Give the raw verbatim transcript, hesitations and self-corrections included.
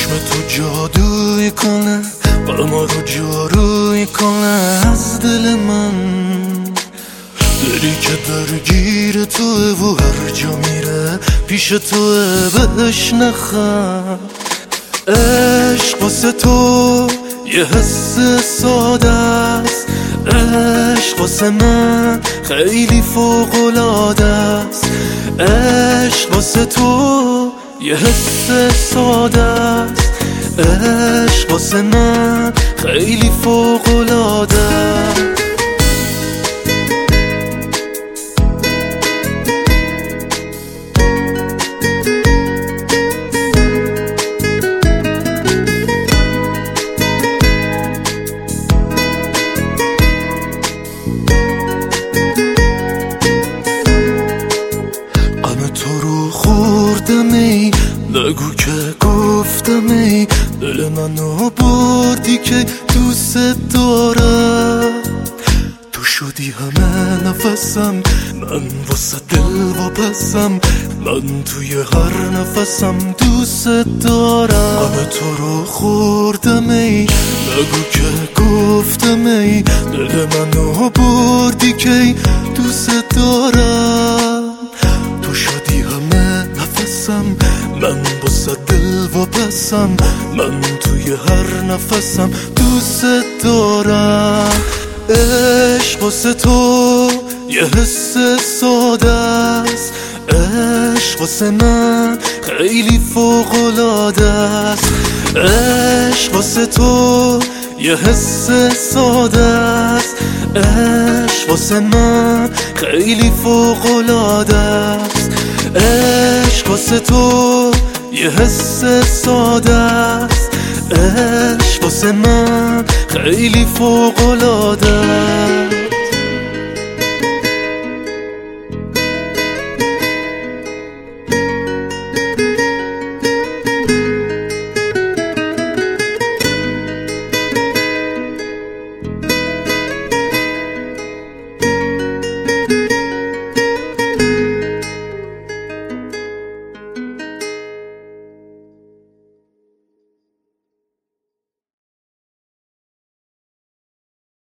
چشم تو جادوی کنه غم رو جاروی کنه از دل من، دلی که درگیر توه و هر جا میره پیش توه بهش نخند. عشق واسه تو یه حس ساده است، عشق واسه من خیلی فوق‌العاده است. عشق واسه تو یه حس ساده است، عشق واسه من خیلی فوق‌العاده است. تو رو خوردم ای، نگو که گفتم ای، دل منو بردی که دوست دارم. تو شدی همه نفسم، من واسه دل واپسم، من توی هر نفسم دوست دارم. غم تو رو خوردم ای، نگو که گفتم ای، دل منو بردی که دوست دارم. من واسه دل واپسم، من توی هر نفسم دوست دارم. عشق واسه تو یه حس ساده است، عشق واسه من خیلی فوق‌العاده است. عشق واسه تو یه حس ساده است، عشق واسه من خیلی فوق‌العاده است. عشق واسه تو یه حس ساده است، عشق واسه من خیلی فوق‌العاده است.